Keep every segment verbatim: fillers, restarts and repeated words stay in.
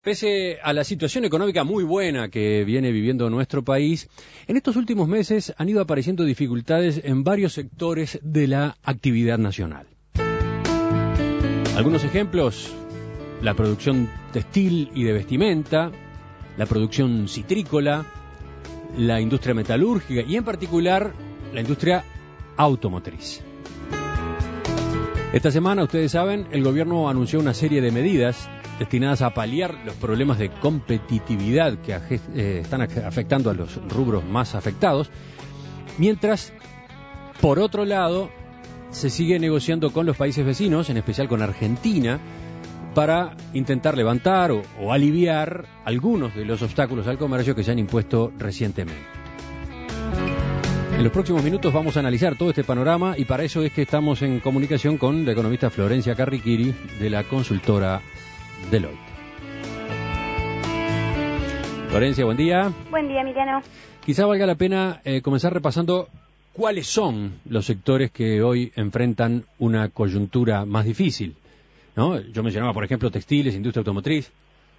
Pese a la situación económica muy buena que viene viviendo nuestro país, en estos últimos meses han ido apareciendo dificultades en varios sectores de la actividad nacional. Algunos ejemplos: la producción textil y de vestimenta, la producción citrícola, la industria metalúrgica y en particular la industria automotriz. Esta semana, ustedes saben, el gobierno anunció una serie de medidas destinadas a paliar los problemas de competitividad que eh, están afectando a los rubros más afectados, mientras, por otro lado, se sigue negociando con los países vecinos, en especial con Argentina, para intentar levantar o, o aliviar algunos de los obstáculos al comercio que se han impuesto recientemente. En los próximos minutos vamos a analizar todo este panorama y para eso es que estamos en comunicación con la economista Florencia Carriquiri de la consultora Deloitte. Florencia, buen día. Buen día, Emiliano. Quizá valga la pena eh, comenzar repasando cuáles son los sectores que hoy enfrentan una coyuntura más difícil, ¿no? Yo mencionaba, por ejemplo, textiles, industria automotriz.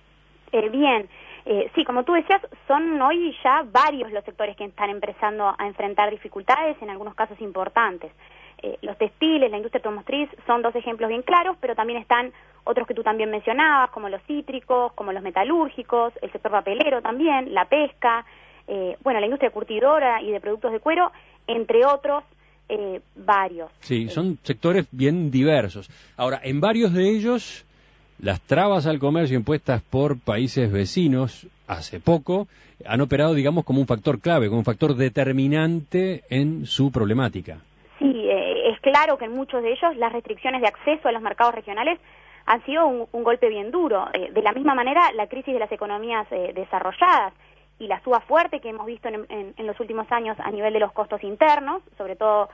Eh, bien, eh, sí, como tú decías, son hoy ya varios los sectores que están empezando a enfrentar dificultades, en algunos casos importantes. Eh, los textiles, la industria automotriz son dos ejemplos bien claros, pero también están otros que tú también mencionabas, como los cítricos, como los metalúrgicos, el sector papelero también, la pesca, eh, bueno, la industria curtidora y de productos de cuero, entre otros eh, varios. Sí, son sectores bien diversos. Ahora, en varios de ellos, las trabas al comercio impuestas por países vecinos hace poco han operado, digamos, como un factor clave, como un factor determinante en su problemática. Sí, eh, es claro que en muchos de ellos las restricciones de acceso a los mercados regionales han sido un, un golpe bien duro. Eh, de la misma manera, la crisis de las economías eh, desarrolladas y la suba fuerte que hemos visto en, en, en los últimos años a nivel de los costos internos, sobre todo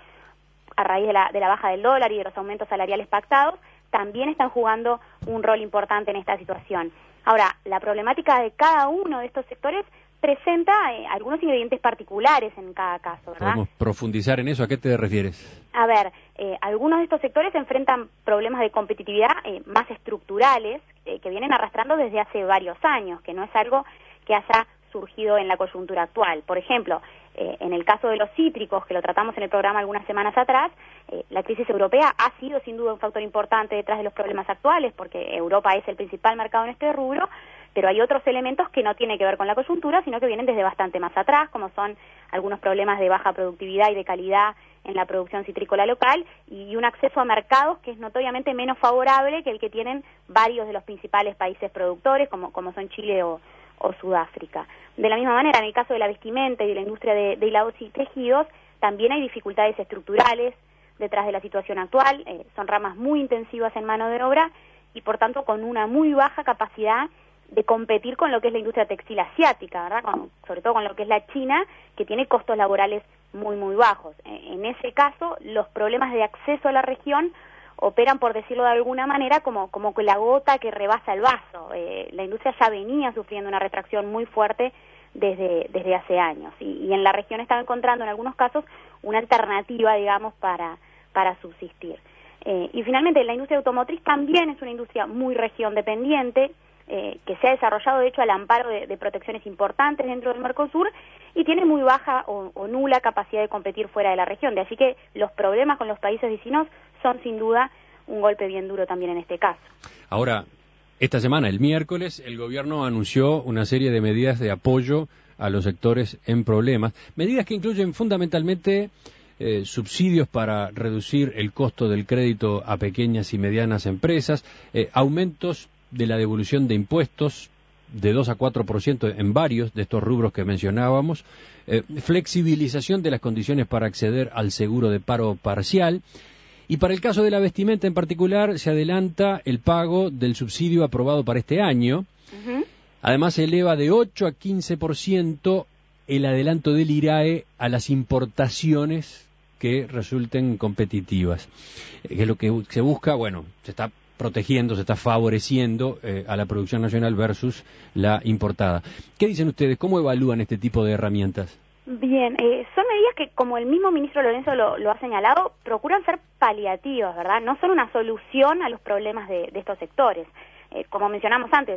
a raíz de la, de la baja del dólar y de los aumentos salariales pactados, también están jugando un rol importante en esta situación. Ahora, la problemática de cada uno de estos sectores presenta eh, algunos ingredientes particulares en cada caso, ¿verdad? ¿Podemos profundizar en eso? ¿A qué te refieres? A ver, eh, algunos de estos sectores enfrentan problemas de competitividad eh, más estructurales eh, que vienen arrastrando desde hace varios años, que no es algo que haya surgido en la coyuntura actual. Por ejemplo, eh, en el caso de los cítricos, que lo tratamos en el programa algunas semanas atrás, eh, la crisis europea ha sido sin duda un factor importante detrás de los problemas actuales, porque Europa es el principal mercado en este rubro, pero hay otros elementos que no tienen que ver con la coyuntura, sino que vienen desde bastante más atrás, como son algunos problemas de baja productividad y de calidad en la producción citrícola local y un acceso a mercados que es notoriamente menos favorable que el que tienen varios de los principales países productores, como, como son Chile o, o Sudáfrica. De la misma manera, en el caso de la vestimenta y de la industria de, de hilados y tejidos, también hay dificultades estructurales detrás de la situación actual, eh, son ramas muy intensivas en mano de obra y por tanto con una muy baja capacidad de competir con lo que es la industria textil asiática, ¿verdad? Con, sobre todo con lo que es la China, que tiene costos laborales muy, muy bajos. En ese caso, los problemas de acceso a la región operan, por decirlo de alguna manera, como, como que la gota que rebasa el vaso. Eh, la industria ya venía sufriendo una retracción muy fuerte desde, desde hace años, y, y en la región está encontrando en algunos casos una alternativa, digamos, para, para subsistir. Eh, y finalmente, la industria automotriz también es una industria muy región dependiente, Eh, que se ha desarrollado, de hecho, al amparo de, de protecciones importantes dentro del Mercosur y tiene muy baja o, o nula capacidad de competir fuera de la región. De así que los problemas con los países vecinos son, sin duda, un golpe bien duro también en este caso. Ahora, esta semana, el miércoles, el gobierno anunció una serie de medidas de apoyo a los sectores en problemas, medidas que incluyen fundamentalmente eh, subsidios para reducir el costo del crédito a pequeñas y medianas empresas, eh, aumentos de la devolución de impuestos de dos a cuatro por ciento en varios de estos rubros que mencionábamos, eh, flexibilización de las condiciones para acceder al seguro de paro parcial, y para el caso de la vestimenta en particular se adelanta el pago del subsidio aprobado para este año. Uh-huh. Además se eleva de ocho a quince por ciento el adelanto del I R A E a las importaciones que resulten competitivas. Eh, que es lo que se busca, bueno, se está protegiendo, se está favoreciendo eh, a la producción nacional versus la importada. ¿Qué dicen ustedes? ¿Cómo evalúan este tipo de herramientas? Bien, eh, son medidas que, como el mismo ministro Lorenzo lo, lo ha señalado, procuran ser paliativas, ¿verdad? No son una solución a los problemas de, de estos sectores. Eh, como mencionamos antes,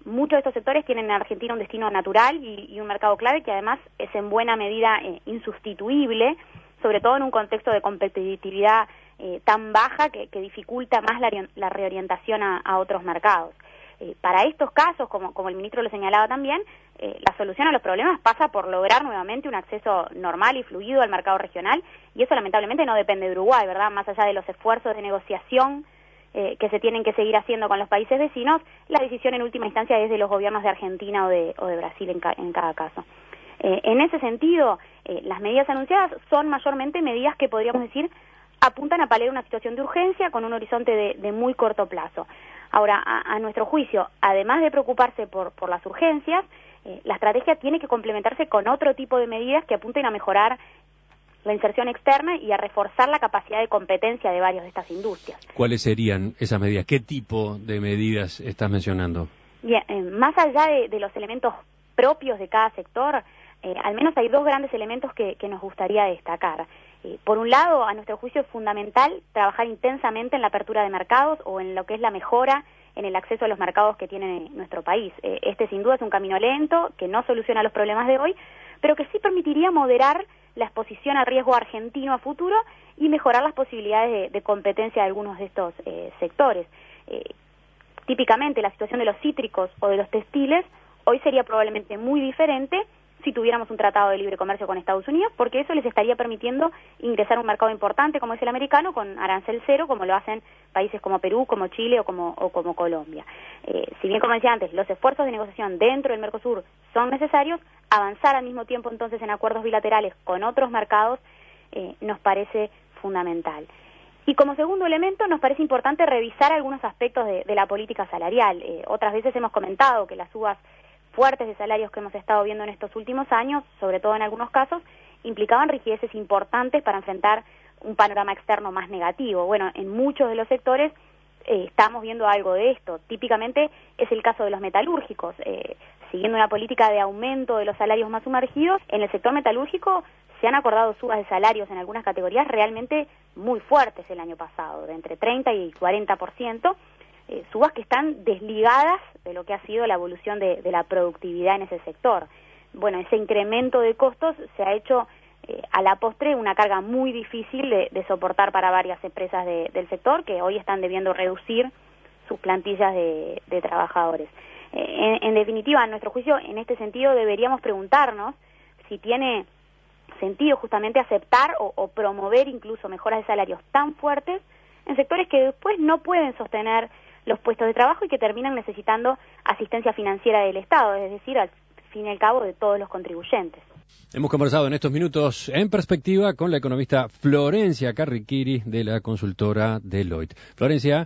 muchos de estos sectores tienen en Argentina un destino natural y, y un mercado clave que además es en buena medida eh, insustituible, sobre todo en un contexto de competitividad eh, tan baja que, que dificulta más la, la reorientación a, a otros mercados. Eh, para estos casos, como, como el ministro lo señalaba también, eh, la solución a los problemas pasa por lograr nuevamente un acceso normal y fluido al mercado regional, y eso lamentablemente no depende de Uruguay, ¿verdad? Más allá de los esfuerzos de negociación eh, que se tienen que seguir haciendo con los países vecinos, la decisión en última instancia es de los gobiernos de Argentina o de, o de Brasil en, ca en cada caso. Eh, en ese sentido, eh, las medidas anunciadas son mayormente medidas que podríamos decir apuntan a paliar una situación de urgencia con un horizonte de, de muy corto plazo. Ahora, a, a nuestro juicio, además de preocuparse por, por las urgencias, eh, la estrategia tiene que complementarse con otro tipo de medidas que apunten a mejorar la inserción externa y a reforzar la capacidad de competencia de varias de estas industrias. ¿Cuáles serían esas medidas? ¿Qué tipo de medidas estás mencionando? Bien, eh, más allá de, de los elementos propios de cada sector, eh, al menos hay dos grandes elementos que, que nos gustaría destacar. Eh, por un lado, a nuestro juicio es fundamental trabajar intensamente en la apertura de mercados o en lo que es la mejora en el acceso a los mercados que tiene nuestro país. Eh, este sin duda es un camino lento que no soluciona los problemas de hoy, pero que sí permitiría moderar la exposición al riesgo argentino a futuro y mejorar las posibilidades de, de competencia de algunos de estos eh, sectores. Eh, típicamente la situación de los cítricos o de los textiles hoy sería probablemente muy diferente si tuviéramos un tratado de libre comercio con Estados Unidos, porque eso les estaría permitiendo ingresar a un mercado importante como es el americano con arancel cero, como lo hacen países como Perú, como Chile o como, o como Colombia. Eh, si bien, como decía antes, los esfuerzos de negociación dentro del Mercosur son necesarios, avanzar al mismo tiempo entonces en acuerdos bilaterales con otros mercados eh, nos parece fundamental. Y como segundo elemento, nos parece importante revisar algunos aspectos de, de la política salarial. Eh, otras veces hemos comentado que las subas fuertes de salarios que hemos estado viendo en estos últimos años, sobre todo en algunos casos, implicaban rigideces importantes para enfrentar un panorama externo más negativo. Bueno, en muchos de los sectores eh, estamos viendo algo de esto. Típicamente es el caso de los metalúrgicos. Eh, siguiendo una política de aumento de los salarios más sumergidos, en el sector metalúrgico se han acordado subas de salarios en algunas categorías realmente muy fuertes el año pasado, de entre treinta y cuarenta por ciento, eh, subas que están desligadas de lo que ha sido la evolución de, de la productividad en ese sector. Bueno, ese incremento de costos se ha hecho eh, a la postre una carga muy difícil de, de soportar para varias empresas de, del sector que hoy están debiendo reducir sus plantillas de, de trabajadores. Eh, en, en definitiva, en nuestro juicio, en este sentido deberíamos preguntarnos si tiene sentido justamente aceptar o, o promover incluso mejoras de salarios tan fuertes en sectores que después no pueden sostener los puestos de trabajo y que terminan necesitando asistencia financiera del Estado, es decir, al fin y al cabo de todos los contribuyentes. Hemos conversado en estos minutos en perspectiva con la economista Florencia Carriquiri de la consultora Deloitte. Florencia,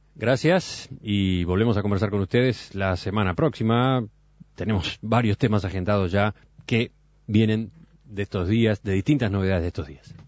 gracias y volvemos a conversar con ustedes la semana próxima. Tenemos varios temas agendados ya que vienen de estos días, de distintas novedades de estos días.